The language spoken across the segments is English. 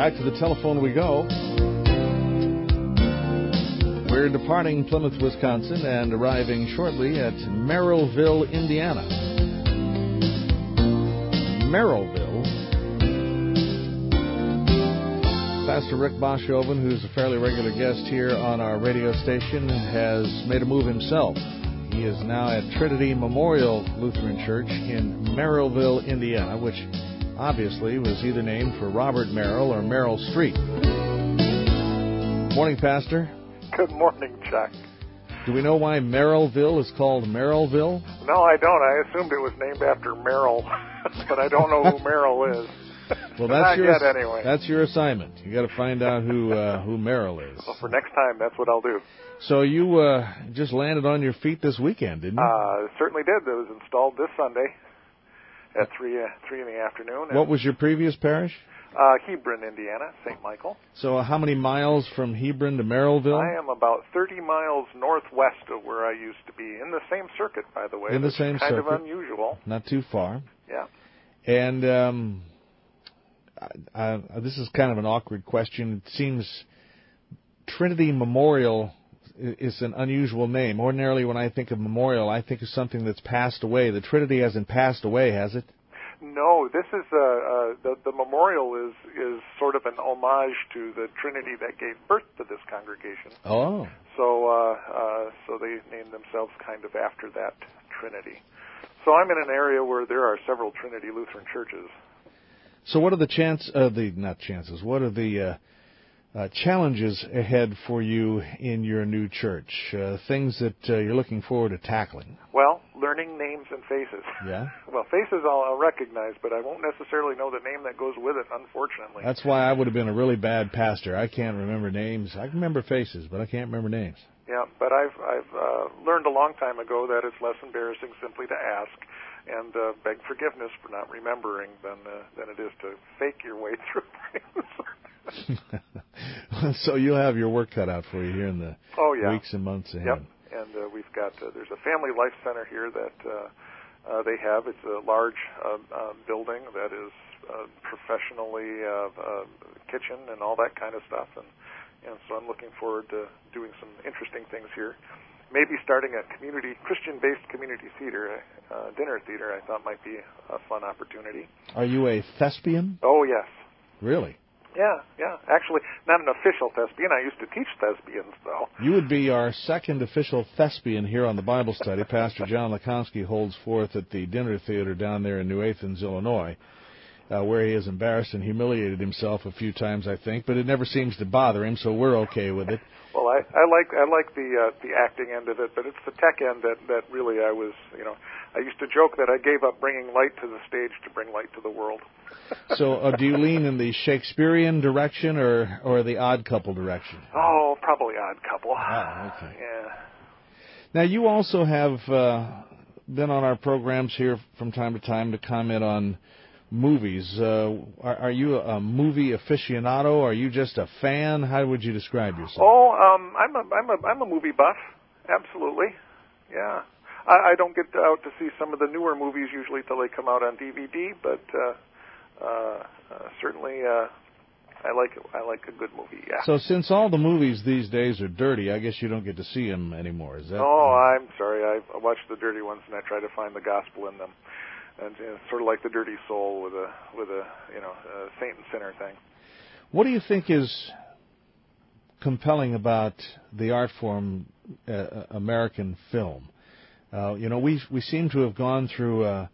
back to the telephone we go. We're departing Plymouth, Wisconsin, and arriving shortly at Merrillville, Indiana. Merrillville. Pastor Rick Boschoven, who's a fairly regular guest here on our radio station, has made a move himself. He is now at Trinity Memorial Lutheran Church in Merrillville, Indiana, which obviously was either named for Robert Merrill or Merrill Street. Morning, Pastor. Good morning, Chuck. Do we know why Merrillville is called Merrillville? No, I don't. I assumed it was named after Merrill, but I don't know who Merrill is. Well, that's anyway. That's your assignment. You got to find out who Merrill is. Well, for next time, that's what I'll do. So you just landed on your feet this weekend, didn't you? Certainly did. It was installed this Sunday at 3 in the afternoon. What was your previous parish? Hebron, Indiana, St. Michael. So how many miles from Hebron to Merrillville? I am about 30 miles northwest of where I used to be, in the same circuit, by the way. In the same circuit. Kind of unusual. Not too far. Yeah. And this is kind of an awkward question. It seems Trinity Memorial is an unusual name. Ordinarily, when I think of memorial, I think of something that's passed away. The Trinity hasn't passed away, has it? No, this is the memorial is sort of an homage to the Trinity that gave birth to this congregation. Oh. So they named themselves kind of after that Trinity. So I'm in an area where there are several Trinity Lutheran churches. So what are the What are the challenges ahead for you in your new church? Things that you're looking forward to tackling? Well, learning names and faces. Yeah? Well, faces I'll recognize, but I won't necessarily know the name that goes with it, unfortunately. That's why I would have been a really bad pastor. I can't remember names. I can remember faces, but I can't remember names. Yeah, but I've learned a long time ago that it's less embarrassing simply to ask and beg forgiveness for not remembering than it is to fake your way through things. So you'll have your work cut out for you here in the weeks and months ahead. Yep, and we've got there's a Family Life Center here that they have. It's a large building that is professionally kitchen and all that kind of stuff, and so I'm looking forward to doing some interesting things here. Maybe starting a Christian-based community theater, dinner theater, I thought might be a fun opportunity. Are you a thespian? Oh, yes. Really? Yeah. Actually, not an official thespian. I used to teach thespians, though. You would be our second official thespian here on the Bible study. Pastor John Lakonski holds forth at the dinner theater down there in New Athens, Illinois, where he has embarrassed and humiliated himself a few times, I think, but it never seems to bother him, so we're okay with it. Well, I like the acting end of it, but it's the tech end that really I was, I used to joke that I gave up bringing light to the stage to bring light to the world. So do you lean in the Shakespearean direction or the Odd Couple direction? Oh, probably Odd Couple. Ah, okay. Yeah. Now, you also have been on our programs here from time to time to comment on movies. Are you a movie aficionado? Are you just a fan? How would you describe yourself? Oh, I'm a movie buff. Absolutely. Yeah. I don't get out to see some of the newer movies usually till they come out on DVD, but certainly I like a good movie. Yeah. So since all the movies these days are dirty, I guess you don't get to see them anymore. Is that? Oh, I'm sorry. I watch the dirty ones and I try to find the gospel in them. And sort of like the dirty soul with a saint and sinner thing. What do you think is compelling about the art form American film? We seem to have gone through a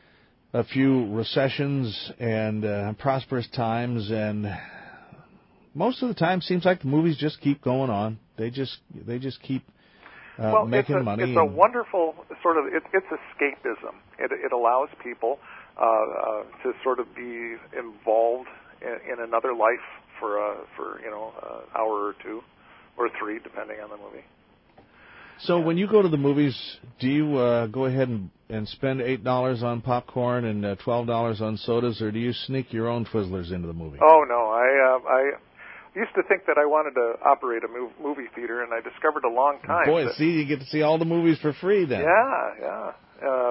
few recessions and prosperous times, and most of the time seems like the movies just keep going on. They just keep making money. It's a wonderful sort of it's escapism. It allows people to sort of be involved in another life for an hour or two or three, depending on the movie. So when you go to the movies, do you go ahead and spend $8 on popcorn and $12 on sodas, or do you sneak your own Twizzlers into the movie? Oh no, I used to think that I wanted to operate a movie theater, and I discovered a long time. Boy, you get to see all the movies for free then. Yeah.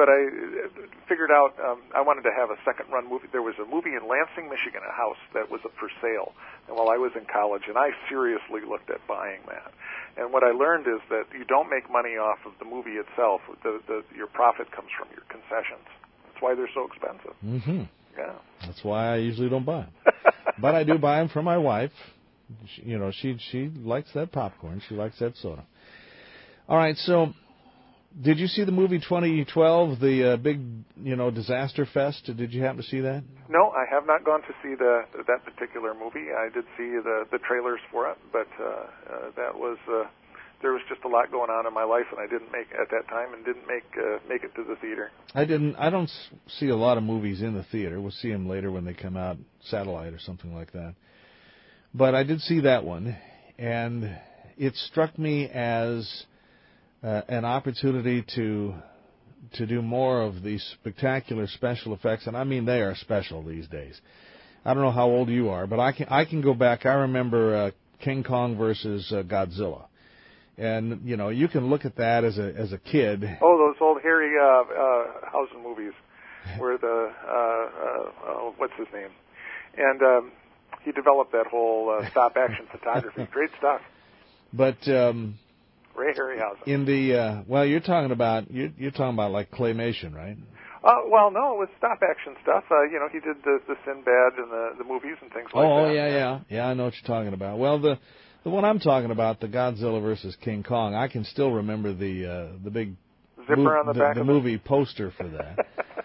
but I figured out I wanted to have a second-run movie. There was a movie in Lansing, Michigan, a house that was for sale, and while I was in college, and I seriously looked at buying that. And what I learned is that you don't make money off of the movie itself. Your profit comes from your concessions. That's why they're so expensive. Mm-hmm. Yeah. That's why I usually don't buy them. But I do buy them for my wife. She likes that popcorn. She likes that soda. All right, so did you see the movie 2012, the big, disaster fest? Did you happen to see that? No, I have not gone to see that particular movie. I did see the trailers for it, but that was there was just a lot going on in my life, and I didn't make it to the theater. I don't see a lot of movies in the theater. We'll see them later when they come out, satellite or something like that. But I did see that one, and it struck me as an opportunity to do more of these spectacular special effects, and I mean they are special these days. I don't know how old you are, but I can go back. I remember King Kong versus Godzilla, and you can look at that as a kid. Oh, those old Harryhausen movies, where what's his name, and he developed that whole stop action photography. Great stuff. But Ray Harryhausen. In the you're talking about like claymation, right? Well, no, it was stop action stuff. He did the Sinbad and the movies and things like that. Oh, yeah. I know what you're talking about. Well, the one I'm talking about, the Godzilla versus King Kong, I can still remember the big zipper on the back of the movie poster for that.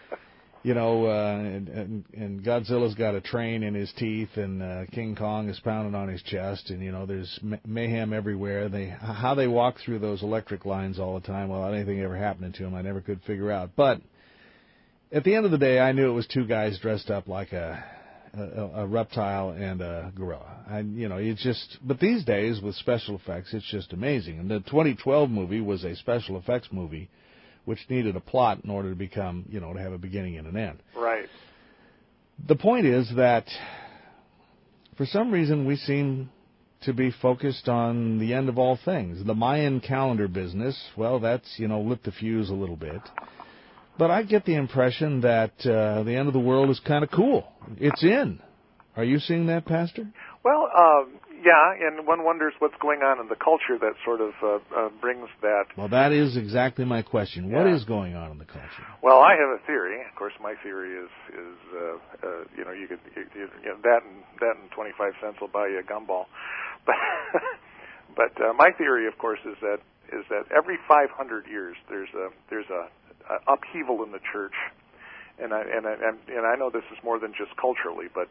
And Godzilla's got a train in his teeth, and King Kong is pounding on his chest, and there's mayhem everywhere. How they walk through those electric lines all the time without anything ever happening to them, I never could figure out. But at the end of the day, I knew it was two guys dressed up like a reptile and a gorilla. But these days with special effects, it's just amazing. And the 2012 movie was a special effects movie, which needed a plot in order to become, to have a beginning and an end. Right. The point is that for some reason we seem to be focused on the end of all things. The Mayan calendar business, well, that's, lit the fuse a little bit. But I get the impression that the end of the world is kind of cool. It's in. Are you seeing that, Pastor? Well, yeah, and one wonders what's going on in the culture that sort of brings that. Well, that is exactly my question. Yeah. What is going on in the culture? Well, I have a theory. Of course, my theory is you could that and 25 cents will buy you a gumball. But my theory, of course, is that every 500 years there's a upheaval in the church. And I know this is more than just culturally, but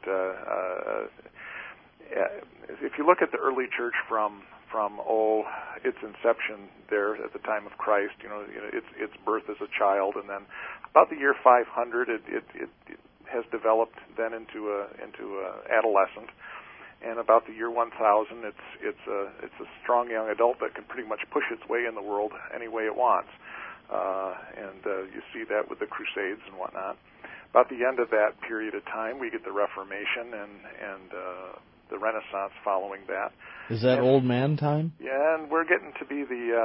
if you look at the early church from its inception there at the time of Christ, its birth as a child, and then about the year 500, it has developed then into a adolescent, and about the year 1000, it's a strong young adult that can pretty much push its way in the world any way it wants. And you see that with the Crusades and whatnot. About the end of that period of time, we get the Reformation and the Renaissance following that. Is that old man time? Yeah, and we're getting to be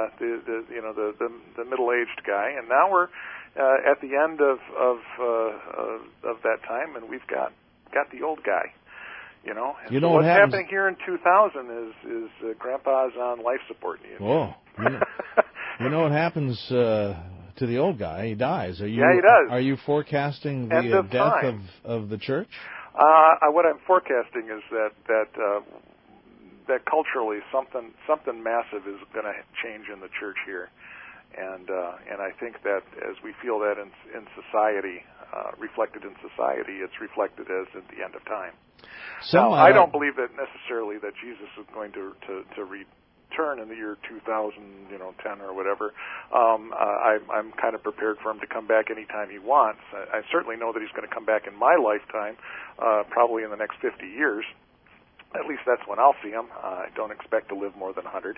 the middle-aged guy, and now we're at the end of that time, and we've got the old guy. And so what's happening here in 2000 is Grandpa's on life support. Whoa. You know what happens to the old guy? He dies. Yeah, he does. Are you forecasting the death of the church? What I'm forecasting is that culturally something massive is going to change in the church here, and I think that as we feel that in society, reflected in society, it's reflected as at the end of time. Now, I don't believe that necessarily that Jesus is going to return in the year 2010 or whatever. I'm kind of prepared for him to come back anytime he wants. I certainly know that he's going to come back in my lifetime, probably in the next 50 years. At least that's when I'll see him. I don't expect to live more than 100.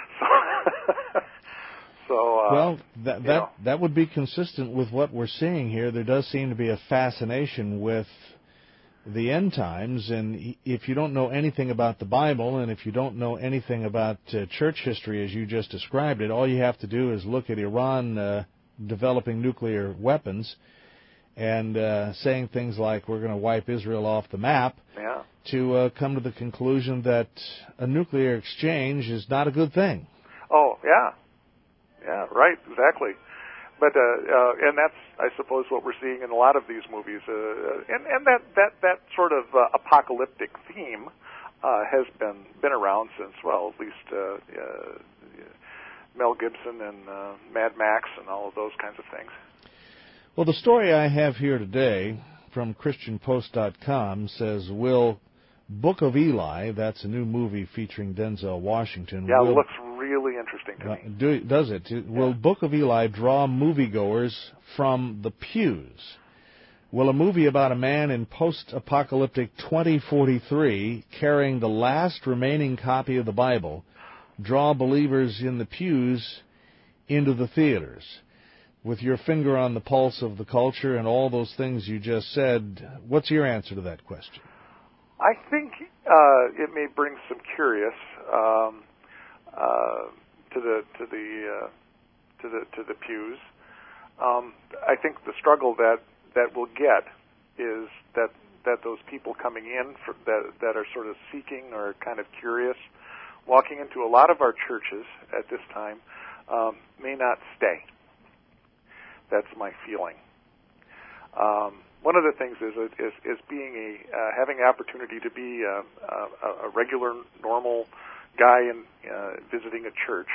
So that would be consistent with what we're seeing here. There does seem to be a fascination with the end times, and if you don't know anything about the Bible, and if you don't know anything about church history as you just described it, all you have to do is look at Iran developing nuclear weapons and saying things like we're going to wipe Israel off the map, Yeah. to come to the conclusion that a nuclear exchange is not a good thing. Oh, yeah. Yeah, right, exactly. But and that's, I suppose, what we're seeing in a lot of these movies. And that sort of apocalyptic theme has been around since, well, at least Mel Gibson and Mad Max and all of those kinds of things. Well, the story I have here today from ChristianPost.com says, will Book of Eli, that's a new movie featuring Denzel Washington. Yeah, it looks really interesting to me. Does it? Will Book of Eli draw moviegoers from the pews? Will a movie about a man in post-apocalyptic 2043 carrying the last remaining copy of the Bible draw believers in the pews into the theaters? With your finger on the pulse of the culture and all those things you just said, what's your answer to that question? I think it may bring some curious to the pews. I think the struggle that we'll get is that those people coming in that are sort of seeking or kind of curious, walking into a lot of our churches at this time, may not stay. That's my feeling. One of the things is being having the opportunity to be a regular, normal guy and visiting a church.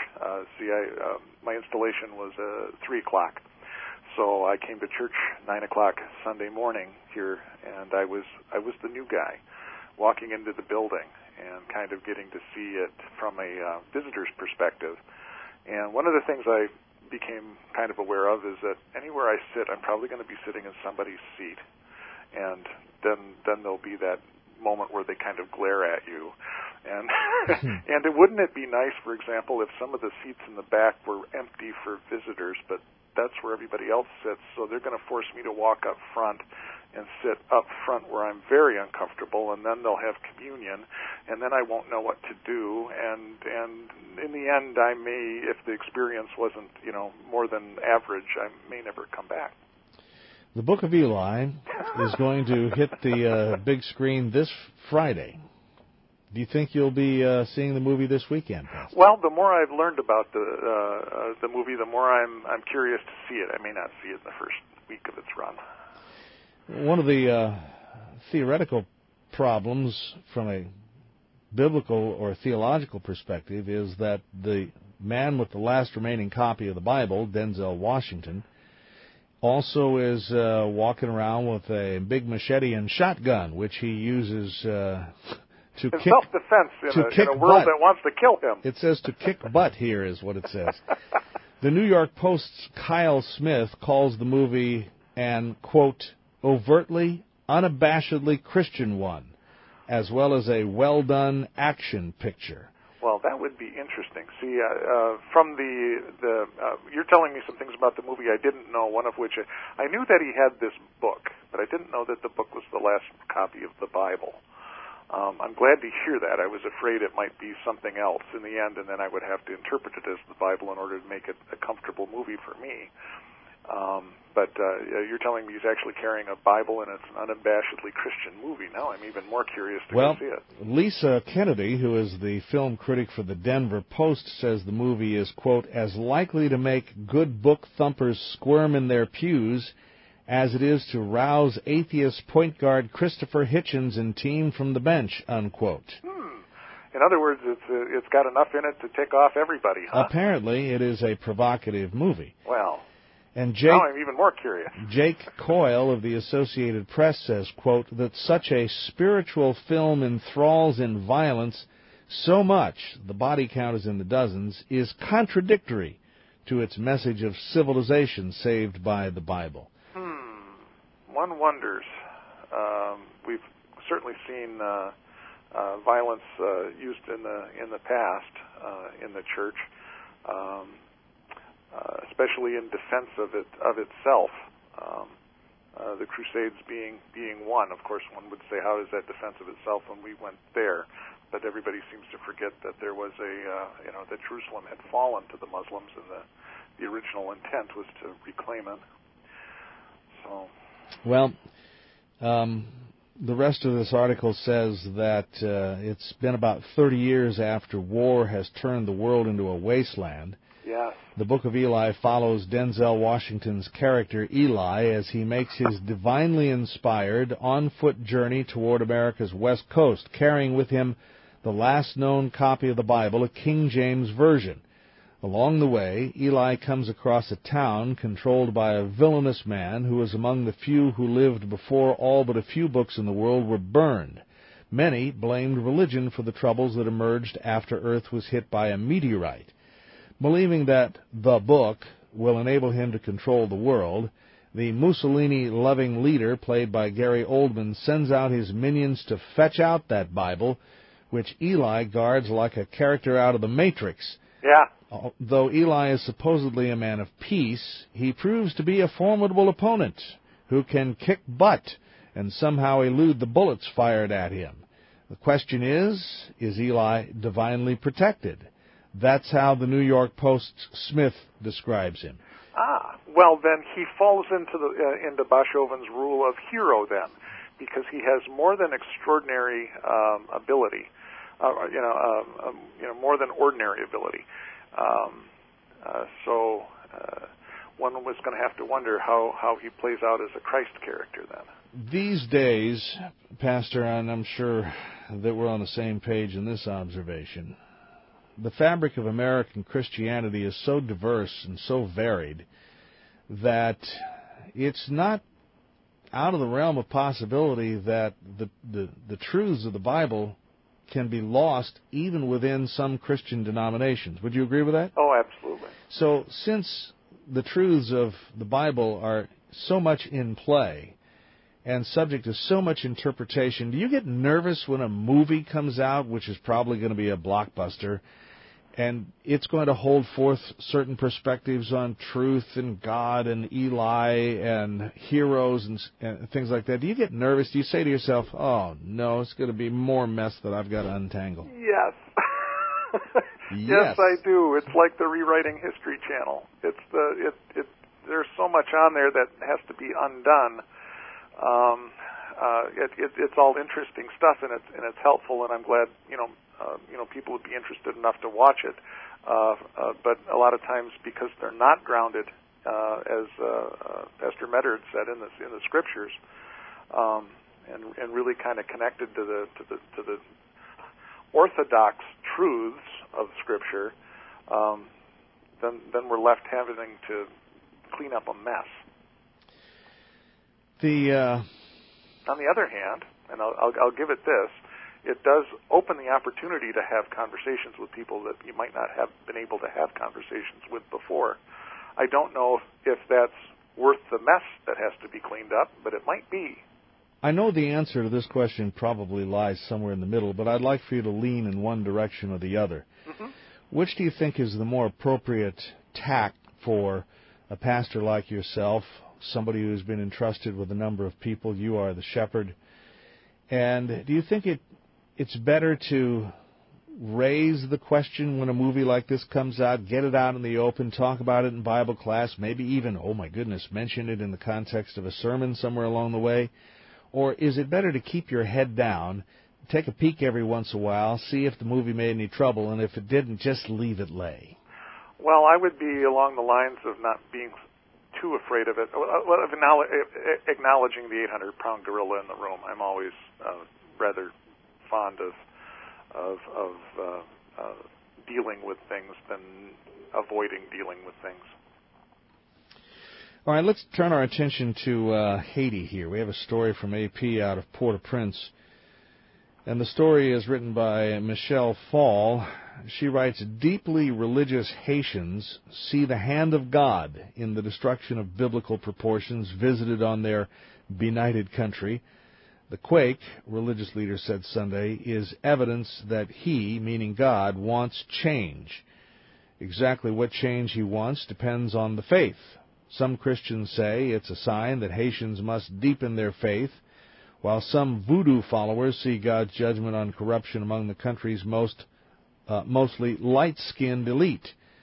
My installation was 3:00, so I came to church 9:00 Sunday morning here, and I was the new guy walking into the building and kind of getting to see it from a visitor's perspective. And one of the things I became kind of aware of is that anywhere I sit, I'm probably going to be sitting in somebody's seat, and then there'll be that moment where they kind of glare at you, and wouldn't it be nice, for example, if some of the seats in the back were empty for visitors, but that's where everybody else sits, so they're going to force me to walk up front and sit up front where I'm very uncomfortable, and then they'll have communion, and then I won't know what to do, and in the end, I may, if the experience wasn't, more than average, I may never come back. The Book of Eli is going to hit the big screen this Friday. Do you think you'll be seeing the movie this weekend, Pastor? Well, the more I've learned about the movie, the more I'm curious to see it. I may not see it in the first week of its run. One of the theoretical problems from a biblical or theological perspective is that the man with the last remaining copy of the Bible, Denzel Washington, also is walking around with a big machete and shotgun, which he uses to kick self-defense in a world that wants to kill him. It says to kick butt here is what it says. The New York Post's Kyle Smith calls the movie an, quote, overtly, unabashedly Christian one, as well as a well-done action picture. Well, that would be interesting. See, from you're telling me some things about the movie I didn't know, one of which I knew that he had this book, but I didn't know that the book was the last copy of the Bible. I'm glad to hear that. I was afraid it might be something else in the end, and then I would have to interpret it as the Bible in order to make it a comfortable movie for me. But you're telling me he's actually carrying a Bible, and it's an unabashedly Christian movie. Now I'm even more curious to go see it. Lisa Kennedy, who is the film critic for the Denver Post, says the movie is, quote, as likely to make good book thumpers squirm in their pews as it is to rouse atheist point guard Christopher Hitchens and team from the bench, unquote. In other words, it's got enough in it to tick off everybody, huh? Apparently, it is a provocative movie. Well, and now I'm even more curious. Jake Coyle of the Associated Press says, quote, that such a spiritual film enthralls in violence so much, the body count is in the dozens, is contradictory to its message of civilization saved by the Bible. One wonders. We've certainly seen violence used in the past in the church, especially in defense of itself. The Crusades being one. Of course, one would say, how is that defense of itself when we went there? But everybody seems to forget that there was that Jerusalem had fallen to the Muslims the original intent was to reclaim it. So, well, the rest of this article says that it's been about 30 years after war has turned the world into a wasteland. yes. The Book of Eli follows Denzel Washington's character Eli as he makes his divinely inspired on-foot journey toward America's west coast, carrying with him the last known copy of the Bible, a King James Version. Along the way, Eli comes across a town controlled by a villainous man who was among the few who lived before all but a few books in the world were burned. Many blamed religion for the troubles that emerged after Earth was hit by a meteorite. Believing that the book will enable him to control the world, the Mussolini-loving leader, played by Gary Oldman, sends out his minions to fetch out that Bible, which Eli guards like a character out of The Matrix. Yeah. Though Eli is supposedly a man of peace, he proves to be a formidable opponent who can kick butt and somehow elude the bullets fired at him. The question is Eli divinely protected? That's how the New York Post's Smith describes him. Well, then he falls into Bashovin's rule of hero then, because he has more than extraordinary ability, more than ordinary ability. So one was going to have to wonder how he plays out as a Christ character then. These days, Pastor, and I'm sure that we're on the same page in this observation, the fabric of American Christianity is so diverse and so varied that it's not out of the realm of possibility that the truths of the Bible can be lost even within some Christian denominations. Would you agree with that? Oh, absolutely. So since the truths of the Bible are so much in play and subject to so much interpretation, do you get nervous when a movie comes out, which is probably going to be a blockbuster, and it's going to hold forth certain perspectives on truth and God and Eli and heroes and things like that? Do you get nervous? Do you say to yourself, oh, no, it's going to be more mess that I've got to untangle? Yes. Yes, I do. It's like the Rewriting History channel. There's so much on there that has to be undone. It's all interesting stuff, and it's helpful, and I'm glad people would be interested enough to watch it. But a lot of times, because they're not grounded, as Pastor Medard said in the Scriptures, and really kind of connected to the orthodox truths of Scripture, then we're left having to clean up a mess. On the other hand, and I'll give it this, it does open the opportunity to have conversations with people that you might not have been able to have conversations with before. I don't know if that's worth the mess that has to be cleaned up, but it might be. I know the answer to this question probably lies somewhere in the middle, but I'd like for you to lean in one direction or the other. Mm-hmm. Which do you think is the more appropriate tack for a pastor like yourself, somebody who's been entrusted with a number of people? You are the shepherd. And do you think it's better to raise the question when a movie like this comes out, get it out in the open, talk about it in Bible class, maybe even, oh my goodness, mention it in the context of a sermon somewhere along the way? Or is it better to keep your head down, take a peek every once in a while, see if the movie made any trouble, and if it didn't, just leave it lay? Well, I would be along the lines of not being too afraid of it, of acknowledging the 800-pound gorilla in the room. I'm always rather fond of dealing with things than avoiding dealing with things. All right, let's turn our attention to Haiti here. We have a story from AP out of Port-au-Prince, and the story is written by Michelle Fall. She writes, deeply religious Haitians see the hand of God in the destruction of biblical proportions visited on their benighted country. The quake, religious leaders said Sunday, is evidence that he, meaning God, wants change. Exactly what change he wants depends on the faith. Some Christians say it's a sign that Haitians must deepen their faith, while some voodoo followers see God's judgment on corruption among the country's mostly light-skinned elite.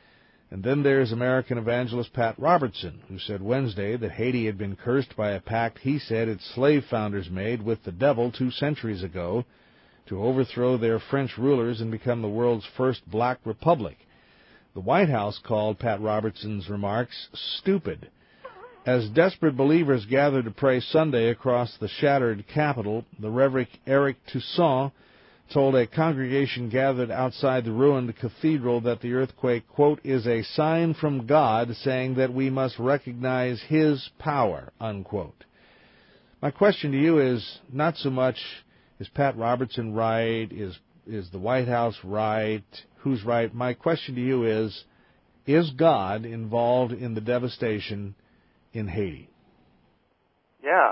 And then there's American evangelist Pat Robertson, who said Wednesday that Haiti had been cursed by a pact he said its slave founders made with the devil 2 centuries ago to overthrow their French rulers and become the world's first black republic. The White House called Pat Robertson's remarks stupid. As desperate believers gathered to pray Sunday across the shattered Capitol, the Reverend Eric Toussaint told a congregation gathered outside the ruined cathedral that the earthquake, quote, is a sign from God saying that we must recognize His power, unquote. My question to you is not so much, is Pat Robertson right? Is the White House right? Who's right? My question to you is God involved in the devastation in Haiti? Yeah.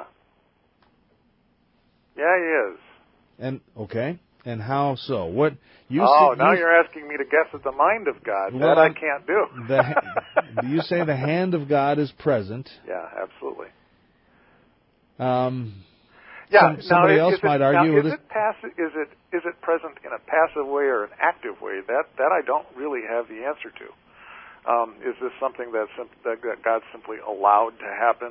Yeah, He is. And, okay. And how so? What you now you're asking me to guess at the mind of God. Well, that I can't do. Do you say the hand of God is present? Yeah, absolutely. Somebody else might argue. Is it present in a passive way or an active way? That I don't really have the answer to. Is this something that God simply allowed to happen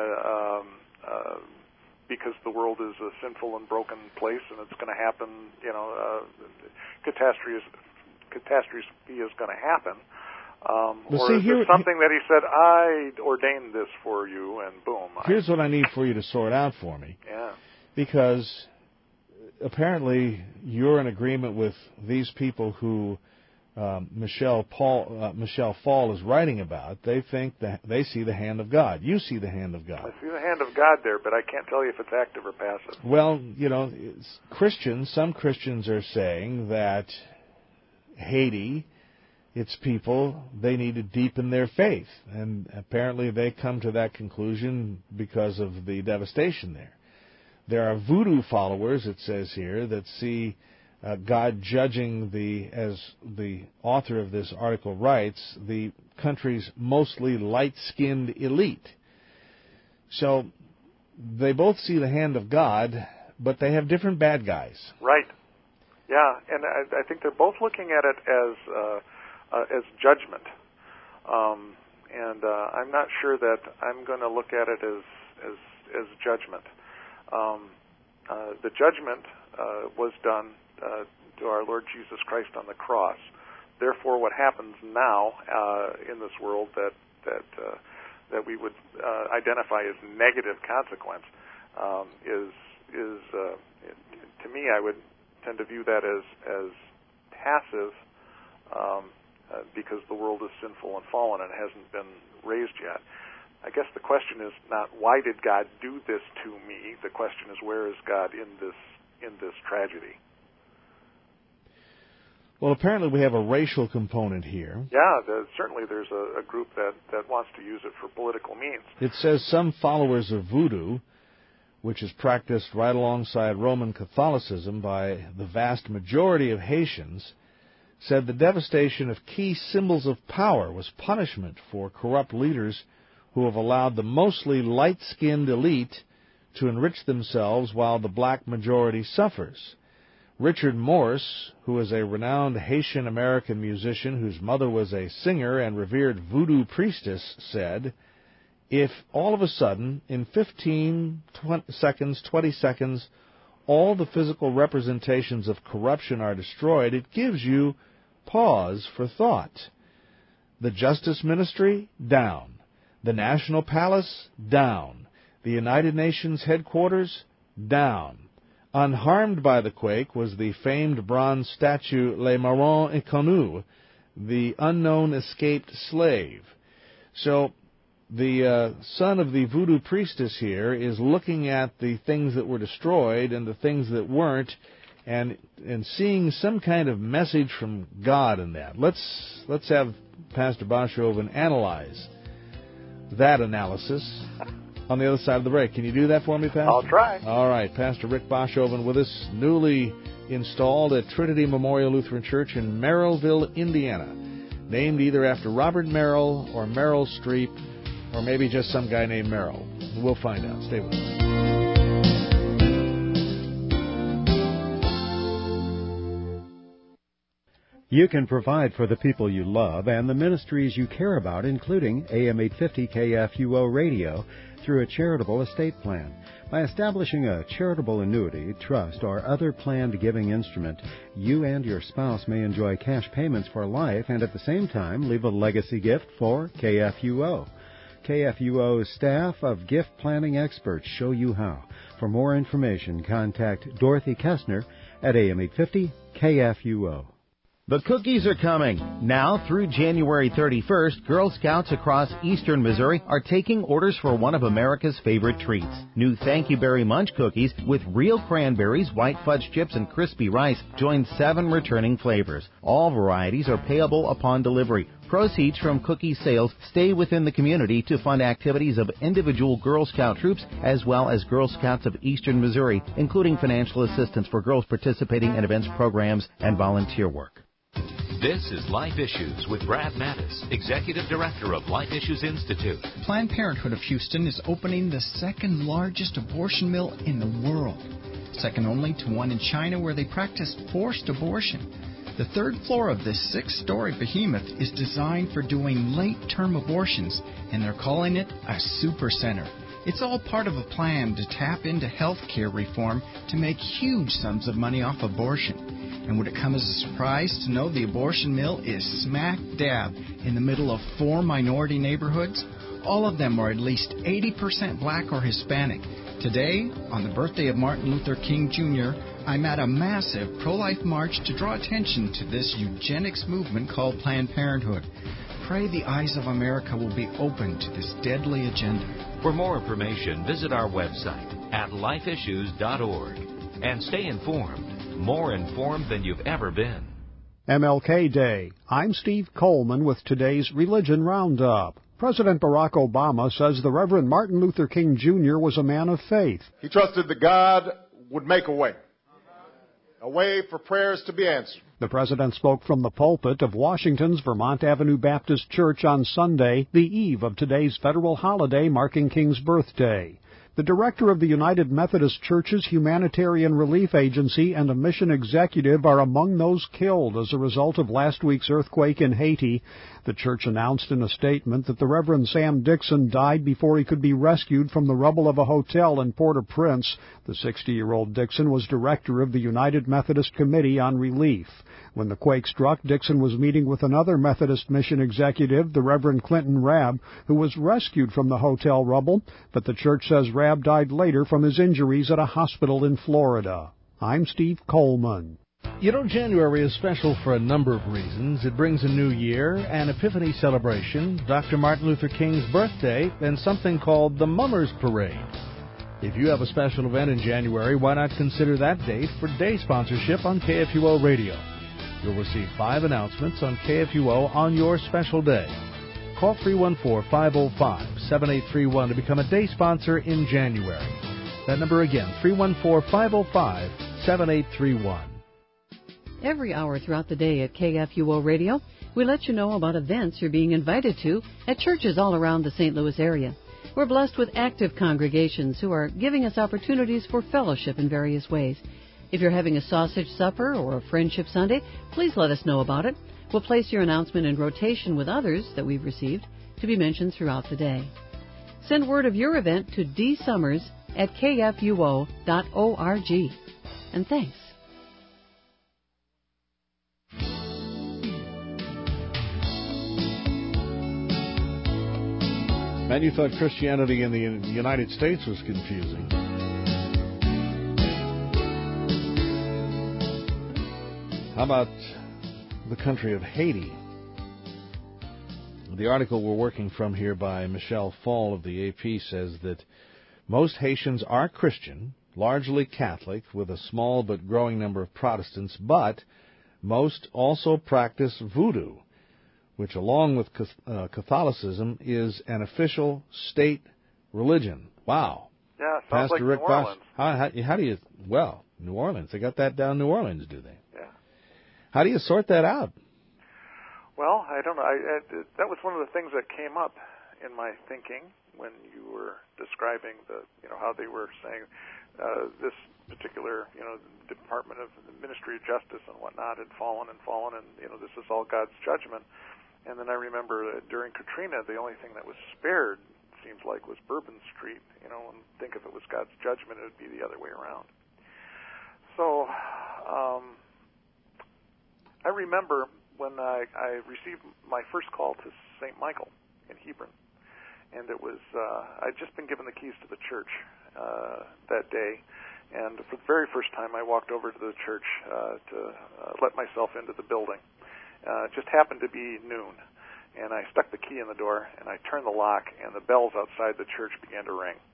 because the world is a sinful and broken place and it's going to happen? Catastrophe is going to happen. Or is it something that He said, I ordained this for you, and boom. Here's what I need for you to sort out for me. Yeah. Because apparently you're in agreement with these people who Michelle Fall is writing about. They think that they see the hand of God. You see the hand of God. I see the hand of God there, but I can't tell you if it's active or passive. Well, some Christians are saying that Haiti, its people, they need to deepen their faith. And apparently they come to that conclusion because of the devastation there. There are voodoo followers, it says here, that see God judging as the author of this article writes, the country's mostly light-skinned elite. So they both see the hand of God, but they have different bad guys. Right. Yeah, and I think they're both looking at it as judgment. And I'm not sure that I'm going to look at it as judgment. The judgment was done to our Lord Jesus Christ on the cross. Therefore, what happens now in this world that we would identify as negative consequence is to me, I would tend to view that as passive because the world is sinful and fallen and hasn't been raised yet. I guess the question is not why did God do this to me. The question is where is God in this tragedy. Well, apparently we have a racial component here. Yeah, certainly there's a group that wants to use it for political means. It says some followers of voodoo, which is practiced right alongside Roman Catholicism by the vast majority of Haitians, said the devastation of key symbols of power was punishment for corrupt leaders who have allowed the mostly light-skinned elite to enrich themselves while the black majority suffers. Richard Morse, who is a renowned Haitian-American musician whose mother was a singer and revered voodoo priestess, said, if all of a sudden, in 20 seconds, all the physical representations of corruption are destroyed, it gives you pause for thought. The Justice Ministry, down. The National Palace, down. The United Nations headquarters, down. Unharmed by the quake was the famed bronze statue Les Marrons Inconnus, the unknown escaped slave. So the son of the voodoo priestess here is looking at the things that were destroyed and the things that weren't, and seeing some kind of message from God in that. Let's have Pastor Boschoven analyze that analysis on the other side of the break. Can you do that for me, Pastor? I'll try. All right, Pastor Rick Boschoven with us, newly installed at Trinity Memorial Lutheran Church in Merrillville, Indiana, named either after Robert Merrill or Meryl Streep, or maybe just some guy named Merrill. We'll find out. Stay with us. You can provide for the people you love and the ministries you care about, including AM 850 KFUO Radio, through a charitable estate plan. By establishing a charitable annuity, trust, or other planned giving instrument, you and your spouse may enjoy cash payments for life and at the same time leave a legacy gift for KFUO. KFUO's staff of gift planning experts show you how. For more information, contact Dorothy Kessner at AM 850 KFUO. The cookies are coming. Now through January 31st, Girl Scouts across eastern Missouri are taking orders for one of America's favorite treats. New Thank You Berry Munch cookies with real cranberries, white fudge chips, and crispy rice join 7 returning flavors. All varieties are payable upon delivery. Proceeds from cookie sales stay within the community to fund activities of individual Girl Scout troops as well as Girl Scouts of Eastern Missouri, including financial assistance for girls participating in events, programs, and volunteer work. This is Life Issues with Brad Mattis, Executive Director of Life Issues Institute. Planned Parenthood of Houston is opening the second largest abortion mill in the world, second only to one in China where they practice forced abortion. The third floor of this 6-story behemoth is designed for doing late-term abortions, and they're calling it a super center. It's all part of a plan to tap into health care reform to make huge sums of money off abortion. And would it come as a surprise to know the abortion mill is smack dab in the middle of 4 minority neighborhoods? All of them are at least 80% black or Hispanic. Today, on the birthday of Martin Luther King Jr., I'm at a massive pro-life march to draw attention to this eugenics movement called Planned Parenthood. Pray the eyes of America will be open to this deadly agenda. For more information, visit our website at lifeissues.org and stay informed, more informed than you've ever been. MLK Day. I'm Steve Coleman with today's Religion Roundup. President Barack Obama says the Reverend Martin Luther King Jr. was a man of faith. He trusted that God would make a way for prayers to be answered. The president spoke from the pulpit of Washington's Vermont Avenue Baptist Church on Sunday, the eve of today's federal holiday marking King's birthday. The director of the United Methodist Church's Humanitarian Relief Agency and a mission executive are among those killed as a result of last week's earthquake in Haiti. The church announced in a statement that the Reverend Sam Dixon died before he could be rescued from the rubble of a hotel in Port-au-Prince. The 60-year-old Dixon was director of the United Methodist Committee on Relief. When the quake struck, Dixon was meeting with another Methodist mission executive, the Reverend Clinton Rabb, who was rescued from the hotel rubble, but the church says Rabb died later from his injuries at a hospital in Florida. I'm Steve Coleman. You know, January is special for a number of reasons. It brings a new year, an Epiphany celebration, Dr. Martin Luther King's birthday, and something called the Mummers Parade. If you have a special event in January, why not consider that date for day sponsorship on KFUO Radio? You'll receive 5 announcements on KFUO on your special day. Call 314-505-7831 to become a day sponsor in January. That number again, 314-505-7831. Every hour throughout the day at KFUO Radio, we let you know about events you're being invited to at churches all around the St. Louis area. We're blessed with active congregations who are giving us opportunities for fellowship in various ways. If you're having a sausage supper or a friendship Sunday, please let us know about it. We'll place your announcement in rotation with others that we've received to be mentioned throughout the day. Send word of your event to dsummers@kfuo.org. And thanks. Man, you thought Christianity in the United States was confusing. How about the country of Haiti? The article we're working from here by Michelle Fall of the AP says that most Haitians are Christian, largely Catholic, with a small but growing number of Protestants, but most also practice voodoo, which along with Catholicism is an official state religion. Wow. Yeah, sounds Pastor like Rick New Orleans. How do you, well, New Orleans, they got that down in New Orleans, do they? Yeah. How do you sort that out? Well, I don't know. That was one of the things that came up in my thinking when you were describing how they were saying this particular, Department of the Ministry of Justice and whatnot had fallen, and this is all God's judgment. And then I remember that during Katrina, the only thing that was spared, seems like, was Bourbon Street. And think if it was God's judgment, it would be the other way around. So I remember when I received my first call to St. Michael in Hebron, and it was I'd just been given the keys to the church that day. And for the very first time, I walked over to the church to let myself into the building. It just happened to be noon, and I stuck the key in the door, and I turned the lock, and the bells outside the church began to ring.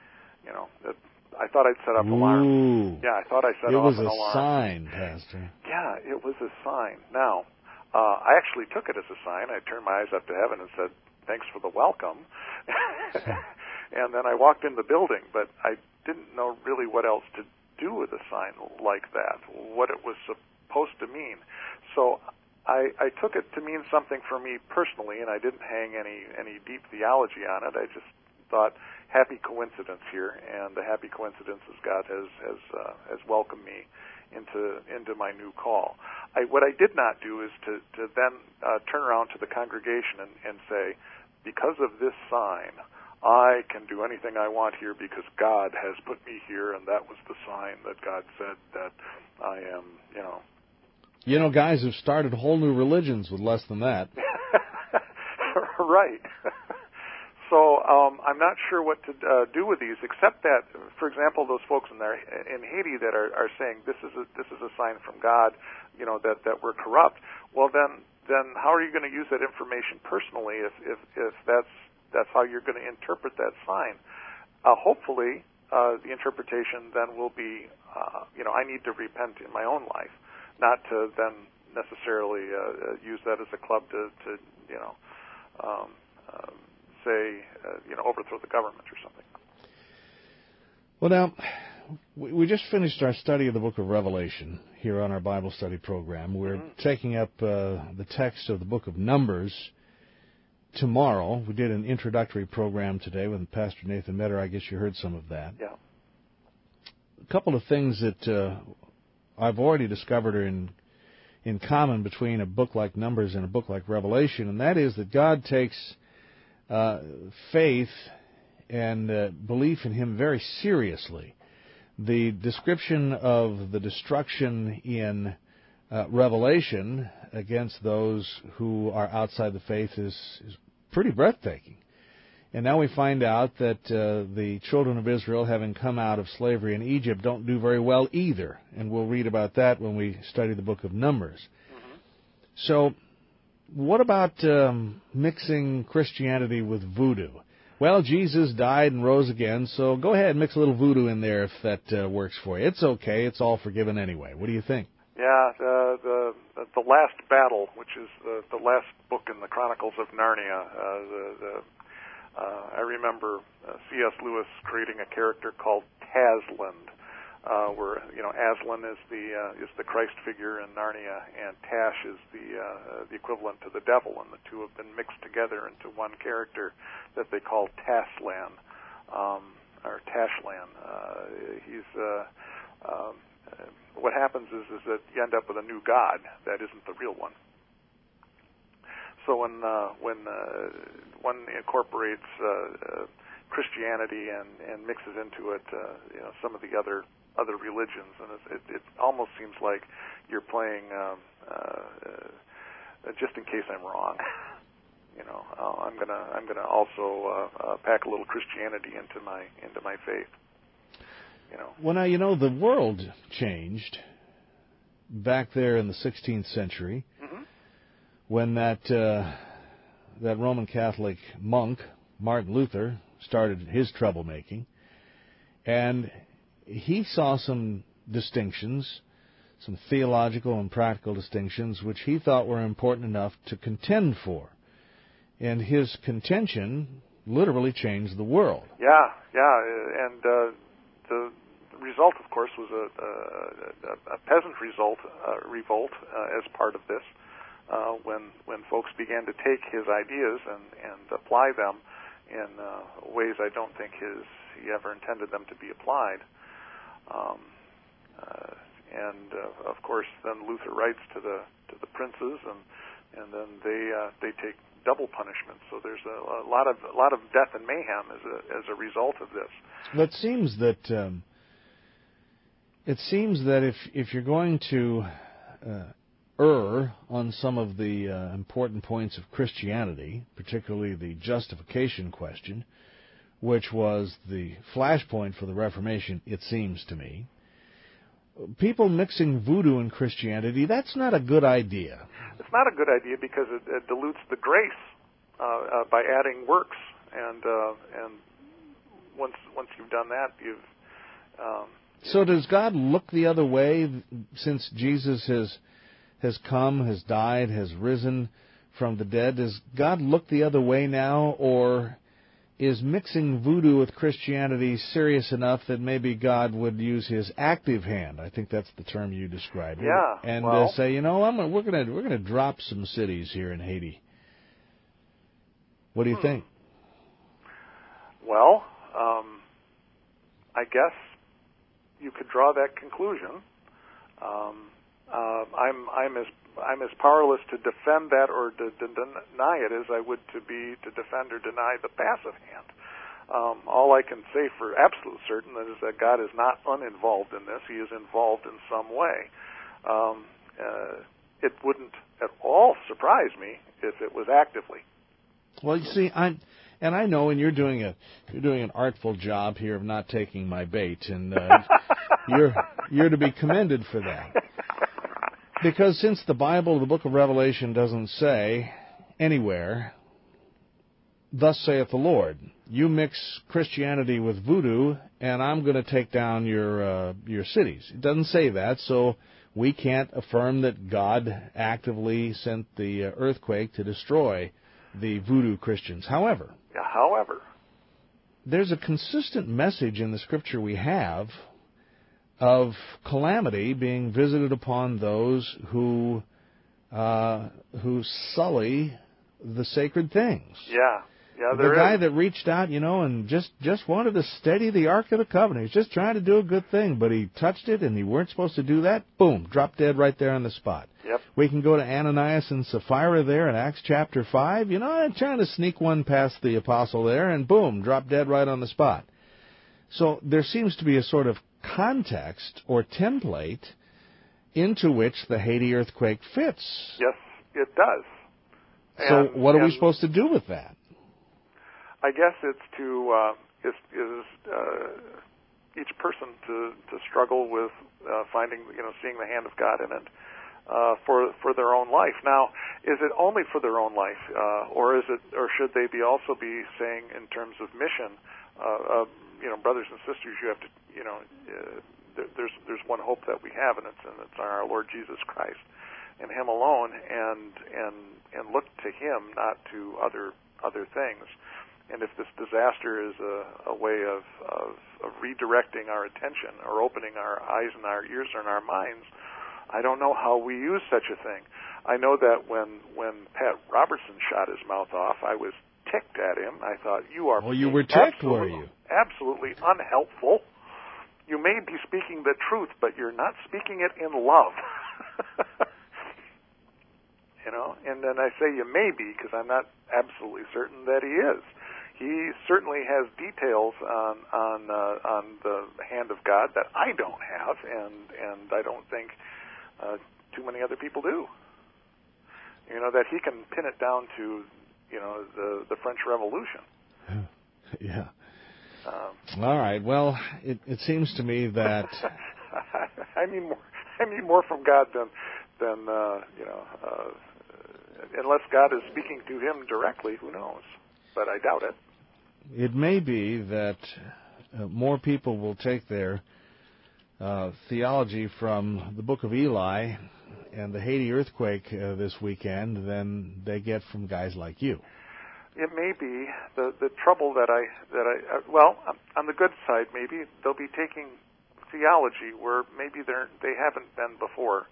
I thought I'd set up an alarm. Yeah, I thought I set off an alarm. It was a sign, Pastor. Yeah, it was a sign. Now, I actually took it as a sign. I turned my eyes up to heaven and said, "Thanks for the welcome." And then I walked in the building, but I didn't know really what else to do with a sign like that, what it was supposed to mean. So I took it to mean something for me personally, and I didn't hang any deep theology on it. I just thought, happy coincidence here, and the happy coincidence is God has welcomed me into my new call. What I did not do is to then turn around to the congregation and say, because of this sign, I can do anything I want here because God has put me here, and that was the sign that God said that I am, guys have started whole new religions with less than that. Right. So I'm not sure what to do with these, except that, for example, those folks in Haiti that are saying this is a sign from God, that we're corrupt. Well, then how are you going to use that information personally if that's how you're going to interpret that sign? Hopefully, the interpretation then will be, I need to repent in my own life, not to then necessarily use that as a club to say, overthrow the government or something. Well, now, we just finished our study of the book of Revelation here on our Bible study program. We're taking up the text of the book of Numbers tomorrow. We did an introductory program today with Pastor Nathan Metter. I guess you heard some of that. Yeah. A couple of things that I've already discovered are in common between a book like Numbers and a book like Revelation, and that is that God takes faith and belief in Him very seriously. The description of the destruction in Revelation against those who are outside the faith is pretty breathtaking. And now we find out that the children of Israel, having come out of slavery in Egypt, don't do very well either. And we'll read about that when we study the book of Numbers. So, what about mixing Christianity with voodoo? Well, Jesus died and rose again, so go ahead and mix a little voodoo in there if that works for you. It's okay. It's all forgiven anyway. What do you think? Yeah, the Last Battle, which is the last book in the Chronicles of Narnia. I remember C.S. Lewis creating a character called Taslan, where Aslan is the Christ figure in Narnia, and Tash is the equivalent to the devil, and the two have been mixed together into one character that they call Taslan, or Tashlan. What happens is that you end up with a new god that isn't the real one. So when one incorporates Christianity and mixes into it, some of the other religions, and it almost seems like you're playing just in case I'm wrong. I'm gonna also pack a little Christianity into my faith. Well, now, the world changed back there in the 16th century when that Roman Catholic monk, Martin Luther, started his troublemaking. And he saw some distinctions, some theological and practical distinctions, which he thought were important enough to contend for. And his contention literally changed the world. Yeah, and the result, of course, was a peasant revolt as part of this, when folks began to take his ideas and apply them in ways I don't think he ever intended them to be applied. Of course, then Luther writes to the princes, and then they take double punishment. So there's a lot of death and mayhem as a result of this. Well, it seems that if you're going to err on some of the important points of Christianity, particularly the justification question, which was the flashpoint for the Reformation, it seems to me, people mixing voodoo and Christianity, that's not a good idea. It's not a good idea because it dilutes the grace by adding works, and once you've done that, So does God look the other way since Jesus has come, has died, has risen from the dead? Does God look the other way now, or is mixing voodoo with Christianity serious enough that maybe God would use His active hand? I think that's the term you described. Yeah. And say, we're going to drop some cities here in Haiti. What do you think? Well, I guess you could draw that conclusion. I'm as powerless to defend that or to deny it as I would to defend or deny the passive hand. All I can say for absolute certain is that God is not uninvolved in this. He is involved in some way. It wouldn't at all surprise me if it was actively. Well, you see, I know, and you're doing an artful job here of not taking my bait, and you're to be commended for that. Because since the Bible, the book of Revelation, doesn't say anywhere, "Thus saith the Lord," you mix Christianity with voodoo, and I'm going to take down your cities. It doesn't say that, so we can't affirm that God actively sent the earthquake to destroy the voodoo Christians. However, there's a consistent message in the Scripture we have of calamity being visited upon those who sully the sacred things. Yeah, the guy that reached out, and just wanted to steady the Ark of the Covenant. He's just trying to do a good thing, but he touched it, and he weren't supposed to do that. Boom, dropped dead right there on the spot. Yep. We can go to Ananias and Sapphira there in Acts chapter 5. I'm trying to sneak one past the apostle there, and boom, dropped dead right on the spot. So there seems to be a sort of context or template into which the Haiti earthquake fits. Yes, it does. So what are we supposed to do with that? I guess it's to each person to struggle with finding, seeing the hand of God in it for their own life. Now, is it only for their own life, or should they also be saying in terms of mission? Brothers and sisters, you have to, there's one hope that we have, and it's our Lord Jesus Christ and Him alone, and look to Him, not to other things. And if this disaster is a way of redirecting our attention or opening our eyes and our ears and our minds, I don't know how we use such a thing. I know that when Pat Robertson shot his mouth off, I was ticked at him. I thought, you are you were ticked, were you? Absolutely unhelpful. You may be speaking the truth, but you're not speaking it in love. And then I say you may be, because I'm not absolutely certain that he is. He certainly has details on the hand of God that I don't have, and I don't think too many other people do. That he can pin it down to the French Revolution. Yeah. All right. Well, it seems to me that I mean more from God than unless God is speaking to him directly. Who knows? But I doubt it. It may be that more people will take their theology from the Book of Eli and the Haiti earthquake this weekend than they get from guys like you. It may be the trouble that I well, on the good side, maybe they'll be taking theology where maybe they haven't been before.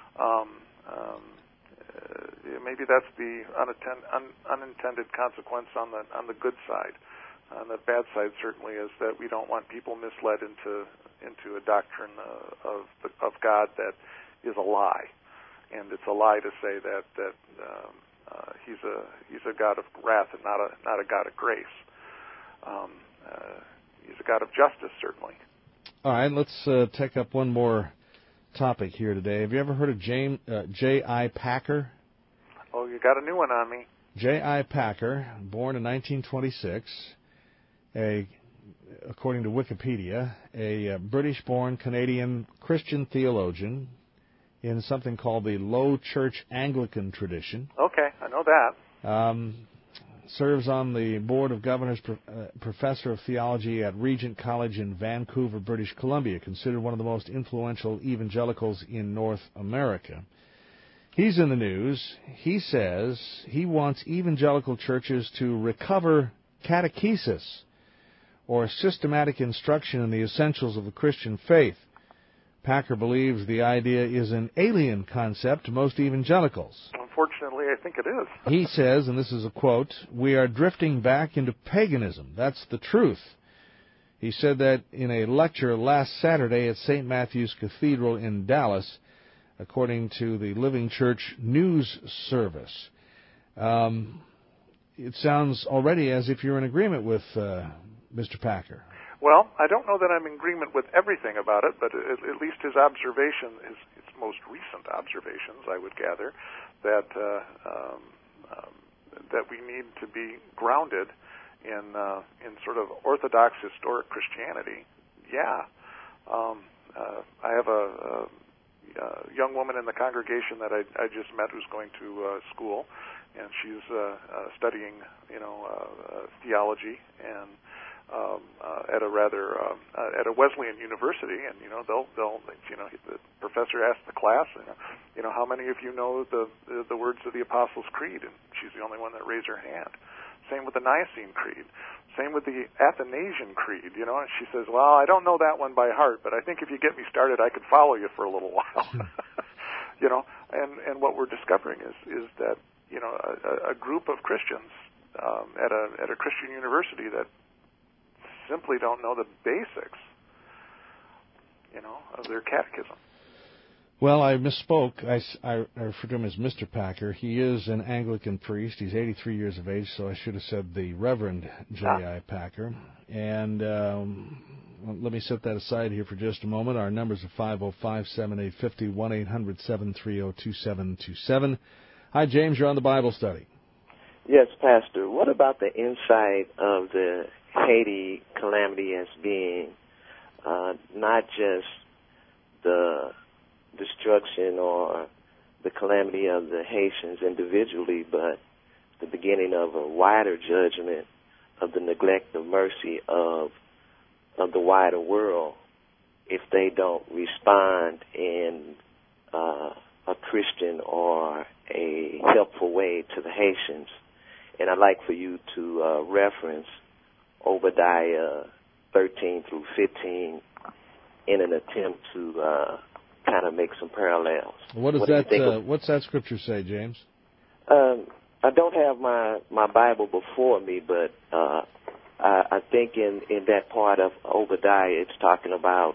Maybe that's the unintended consequence on the good side. On the bad side, certainly, is that we don't want people misled into into a doctrine of God that is a lie, and it's a lie to say that he's a God of wrath and not a God of grace. He's a God of justice, certainly. All right, let's take up one more topic here today. Have you ever heard of J.I. Packer? Oh, you got a new one on me. J.I. Packer, born in 1926, according to Wikipedia, a British-born Canadian Christian theologian in something called the Low Church Anglican tradition. Okay, I know that. Serves on the Board of Governors, Professor of Theology at Regent College in Vancouver, British Columbia, considered one of the most influential evangelicals in North America. He's in the news. He says he wants evangelical churches to recover catechesis, or systematic instruction in the essentials of the Christian faith. Packer believes the idea is an alien concept to most evangelicals. Unfortunately, I think it is. He says, and this is a quote, "We are drifting back into paganism. That's the truth." He said that in a lecture last Saturday at St. Matthew's Cathedral in Dallas, according to the Living Church News Service. It sounds already as if you're in agreement with Mr. Packer. Well, I don't know that I'm in agreement with everything about it, but at least his observation, his most recent observations, I would gather, that that we need to be grounded in sort of Orthodox historic Christianity. Yeah, I have a young woman in the congregation that I just met who's going to school, and she's studying, theology and at a rather at a Wesleyan university, and they'll the professor asks the class, how many of you know the words of the Apostles' Creed, and she's the only one that raised her hand. Same with the Nicene Creed. Same with the Athanasian Creed. And she says, "Well, I don't know that one by heart, but I think if you get me started, I could follow you for a little while." And what we're discovering is that a group of Christians at a Christian university that simply don't know the basics, of their catechism. Well, I misspoke. I referred to him as Mr. Packer. He is an Anglican priest. He's 83 years of age, so I should have said the Reverend J.I. Packer. And let me set that aside here for just a moment. Our numbers are 505-7850, 1-800-730-2727. Hi, James. You're on the Bible study. Yes, Pastor. What about the insight of the Haiti calamity as being not just the destruction or the calamity of the Haitians individually, but the beginning of a wider judgment of the neglect of mercy of the wider world if they don't respond in a Christian or a helpful way to the Haitians. And I'd like for you to reference Obadiah 13 through 15 in an attempt to kind of make some parallels. What's that scripture say, James? I don't have my Bible before me, but I think in that part of Obadiah, it's talking about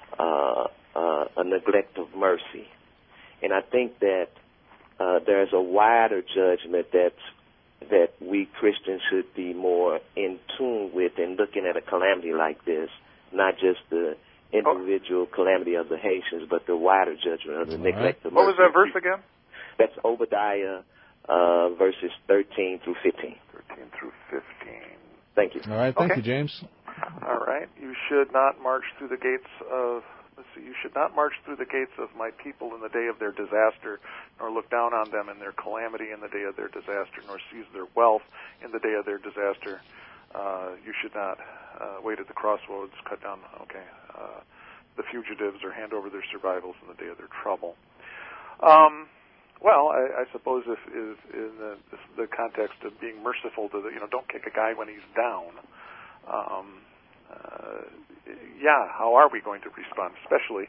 a neglect of mercy. And I think that there's a wider judgment that we Christians should be more in tune with in looking at a calamity like this, not just the individual calamity of the Haitians, but the wider judgment of the neglect of mercy. What was that verse again? That's Obadiah verses 13 through 15. 13 through 15. Thank you. All right, thank you, James. All right. You should not march through the gates of... You should not march through the gates of my people in the day of their disaster, nor look down on them in their calamity in the day of their disaster, nor seize their wealth in the day of their disaster. You should not wait at the crossroads, cut down, the fugitives, or hand over their survivals in the day of their trouble. Well, I suppose if in the context of being merciful to don't kick a guy when he's down. How are we going to respond, especially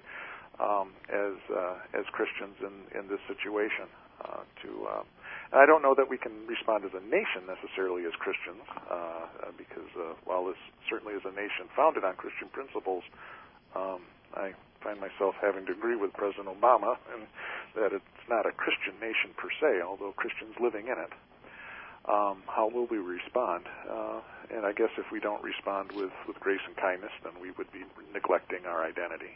as Christians in this situation? I don't know that we can respond as a nation necessarily as Christians, because while this certainly is a nation founded on Christian principles, I find myself having to agree with President Obama and that it's not a Christian nation per se, although Christians living in it. How will we respond? And I guess if we don't respond with grace and kindness, then we would be neglecting our identity.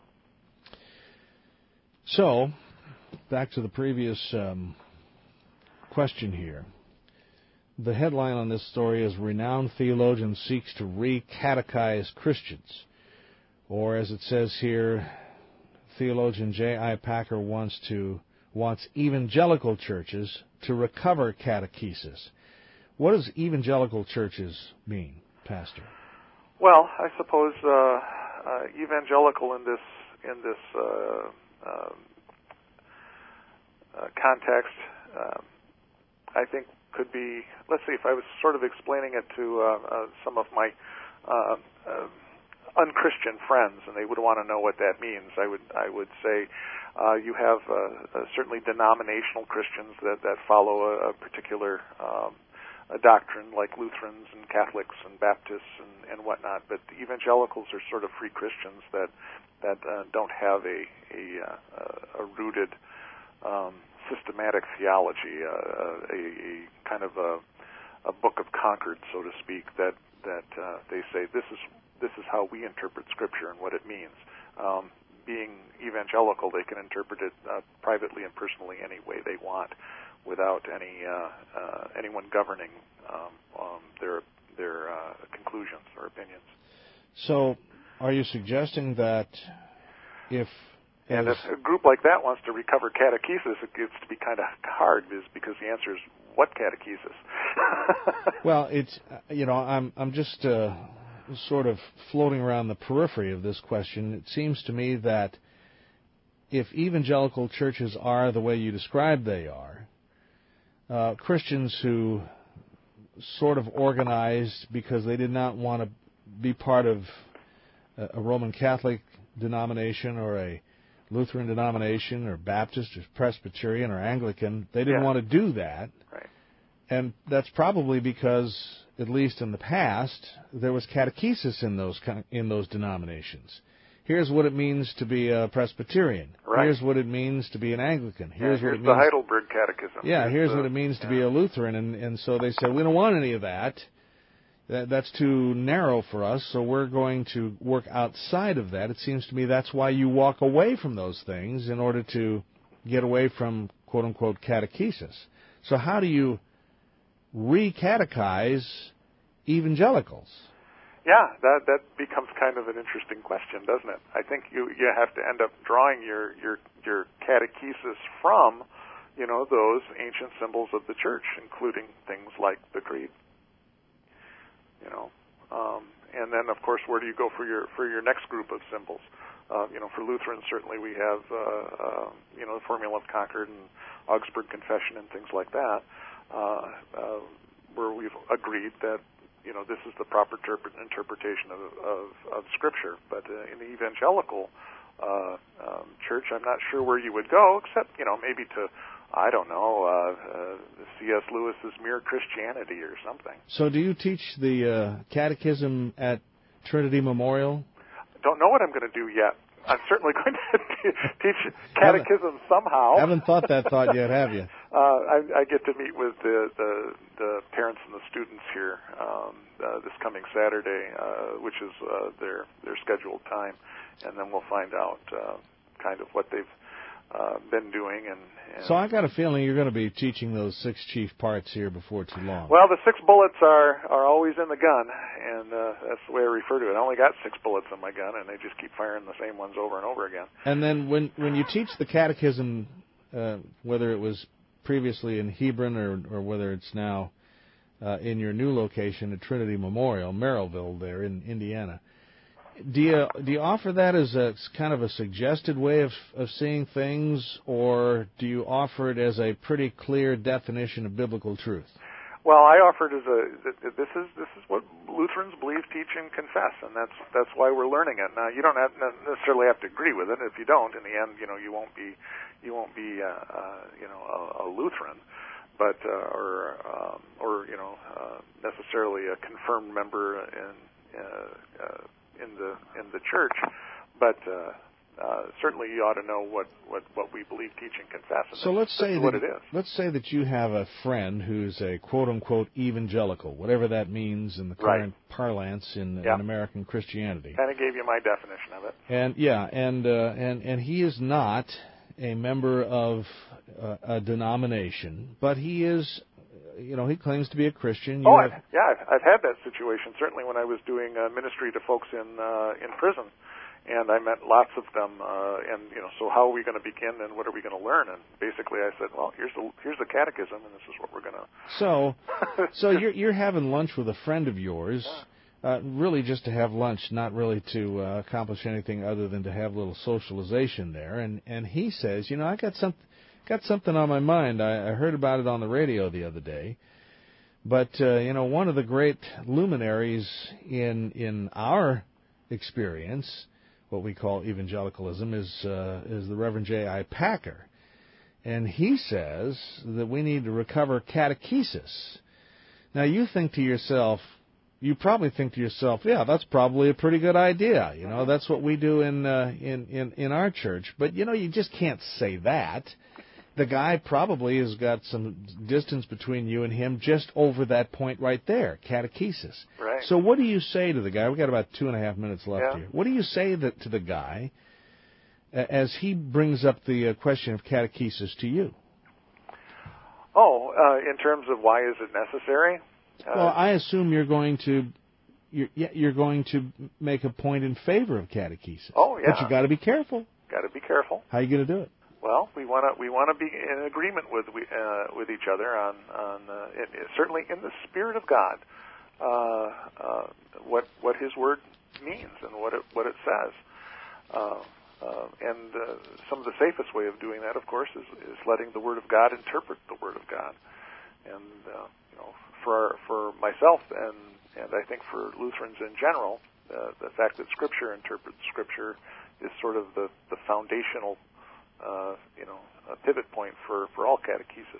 So, back to the previous question here. The headline on this story is Renowned Theologian Seeks to Re-Catechize Christians. Or, as it says here, theologian J.I. Packer wants evangelical churches to recover catechesis. What does evangelical churches mean, Pastor? Well, I suppose evangelical in this context, I think could be. Let's see, if I was sort of explaining it to some of my unchristian friends, and they would want to know what that means, I would say you have certainly denominational Christians that follow a particular a doctrine, like Lutherans and Catholics and Baptists and whatnot. But the evangelicals are sort of free Christians that don't have a rooted systematic theology, a kind of a book of Concord, so to speak, that they say this is how we interpret Scripture and what it means. Being evangelical, they can interpret it privately and personally any way they want, without anyone governing their conclusions or opinions. So, are you suggesting that if a group like that wants to recover catechesis, it gets to be kind of hard, because the answer is what catechesis? Well, it's I'm just sort of floating around the periphery of this question. It seems to me that if evangelical churches are the way you describe they are, Christians who sort of organized because they did not want to be part of a Roman Catholic denomination or a Lutheran denomination or Baptist or Presbyterian or Anglican, they didn't want to do that. Right. And that's probably because, at least in the past, there was catechesis in those denominations. Here's what it means to be a Presbyterian. Right. Here's what it means to be an Anglican. Here's what it means. The Heidelberg Catechism. Yeah, here's what it means to be a Lutheran. And so they said, we don't want any of that. That's too narrow for us, so we're going to work outside of that. It seems to me that's why you walk away from those things, in order to get away from, quote-unquote, catechesis. So how do you re-catechize evangelicals? Yeah, that becomes kind of an interesting question, doesn't it? I think you have to end up drawing your catechesis from, those ancient symbols of the church, including things like the creed. And then, of course, where do you go for your next group of symbols? For Lutherans, certainly we have the Formula of Concord and Augsburg Confession and things like that, where we've agreed that this is the proper interpretation of Scripture. But in the evangelical church, I'm not sure where you would go, except maybe to, I don't know, C.S. Lewis's Mere Christianity or something. So do you teach the catechism at Trinity Memorial? Don't know what I'm going to do yet. I'm certainly going to teach catechism somehow. Haven't thought that thought yet, have you? I get to meet with the parents and the students here this coming Saturday, which is their scheduled time, and then we'll find out kind of what they've been doing. And so I got a feeling you're going to be teaching those 6 chief parts here before too long. Well, the 6 bullets are always in the gun, and that's the way I refer to it. I only got 6 bullets in my gun, and they just keep firing the same ones over and over again. And then when you teach the catechism, whether it was previously in Hebron or whether it's now in your new location at Trinity Memorial, Merrillville there in Indiana, do you offer that as a kind of a suggested way of seeing things, or do you offer it as a pretty clear definition of biblical truth? Well, I offer it as this is what Lutherans believe, teach, and confess, and that's why we're learning it. Now, you don't necessarily have to agree with it. If you don't, in the end, you won't be a Lutheran, but or necessarily a confirmed member in the church. but certainly you ought to know what we believe, teach, and confess. And so let's say what it is. Let's say that you have a friend who's a quote-unquote evangelical, whatever that means in the current parlance in American Christianity. Kind of gave you my definition of it. And he is not a member of a denomination, but he is, he claims to be a Christian. I've had that situation, certainly when I was doing ministry to folks in prison. And I met lots of them, so how are we going to begin, and what are we going to learn? And basically, I said, well, here's the catechism, and this is what we're going to. So you're having lunch with a friend of yours, really just to have lunch, not really to accomplish anything other than to have a little socialization there. And he says, I got something on my mind. I heard about it on the radio the other day. But one of the great luminaries in our experience, what we call evangelicalism, is the Reverend J.I. Packer. And he says that we need to recover catechesis. Now, you probably think to yourself, yeah, that's probably a pretty good idea. That's what we do in our church. But, you just can't say that. The guy probably has got some distance between you and him just over that point right there, catechesis. Right. So what do you say to the guy? We've got about 2.5 minutes left here. What do you say to the guy as he brings up the question of catechesis to you? In terms of why is it necessary? Well, I assume you're going to make a point in favor of catechesis. Oh, yeah. But you got to be careful. Got to be careful. How are you going to do it? Well, we want to be in agreement with each other on certainly in the Spirit of God, what His Word means and what it says, and some of the safest way of doing that, of course, is letting the Word of God interpret the Word of God, and for myself and I think for Lutherans in general, the fact that Scripture interprets Scripture is sort of the foundational. A pivot point for all catechesis.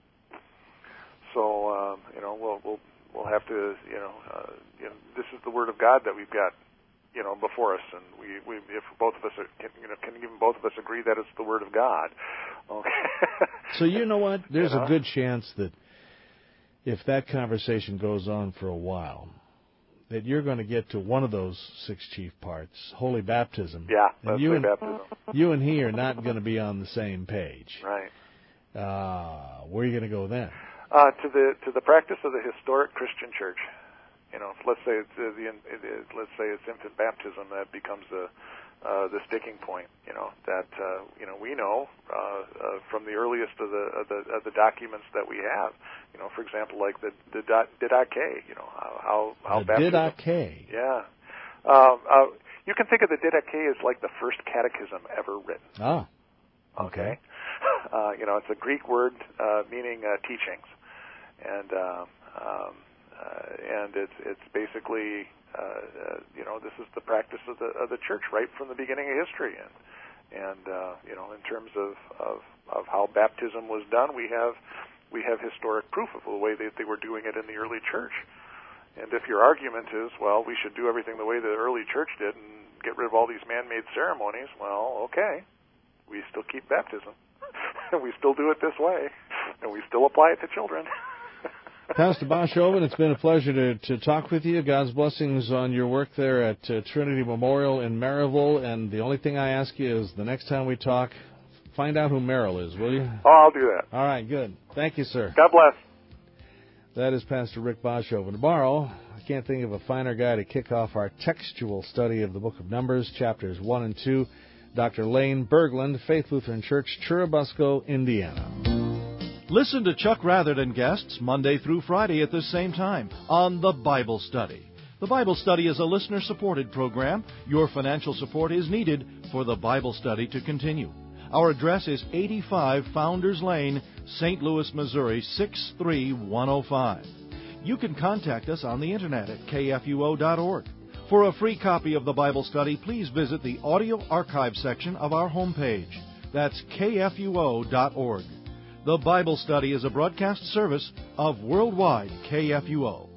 So we'll have to this is the Word of God that we've got before us, and we if both of us can even both of us agree that it's the Word of God. Okay. So you know what? There's a good chance that if that conversation goes on for a while, that you're going to get to one of those 6 chief parts, holy baptism. Yeah, that's holy baptism. You and he are not going to be on the same page. Right. Where are you going to go then? To the practice of the historic Christian church. Let's say it's infant baptism that becomes the sticking point. That we know from the earliest of the documents that we have. For example, like the Didache. How the baptism. Didache. Yeah. You can think of the Didache as like the first catechism ever written. Oh. Okay. It's a Greek word meaning teachings, and it's basically this is the practice of the church right from the beginning of history, and in terms of how baptism was done, we have historic proof of the way that they were doing it in the early church. And if your argument is, well, we should do everything the way the early church did and get rid of all these man-made ceremonies, well, okay, we still keep baptism. We still do it this way, and we still apply it to children. Pastor Boschoven, it's been a pleasure to talk with you. God's blessings on your work there at Trinity Memorial in Maryville. And the only thing I ask you is the next time we talk, find out who Merrill is, will you? Oh, I'll do that. All right, good. Thank you, sir. God bless. That is Pastor Rick Boschoven. Tomorrow, I can't think of a finer guy to kick off our textual study of the book of Numbers, chapters 1 and 2. Dr. Lane Berglund, Faith Lutheran Church, Churubusco, Indiana. Listen to Chuck Rather and guests Monday through Friday at this same time on The Bible Study. The Bible Study is a listener-supported program. Your financial support is needed for The Bible Study to continue. Our address is 85 Founders Lane, St. Louis, Missouri, 63105. You can contact us on the internet at kfuo.org. For a free copy of the Bible Study, please visit the audio archive section of our homepage. That's kfuo.org. The Bible Study is a broadcast service of Worldwide KFUO.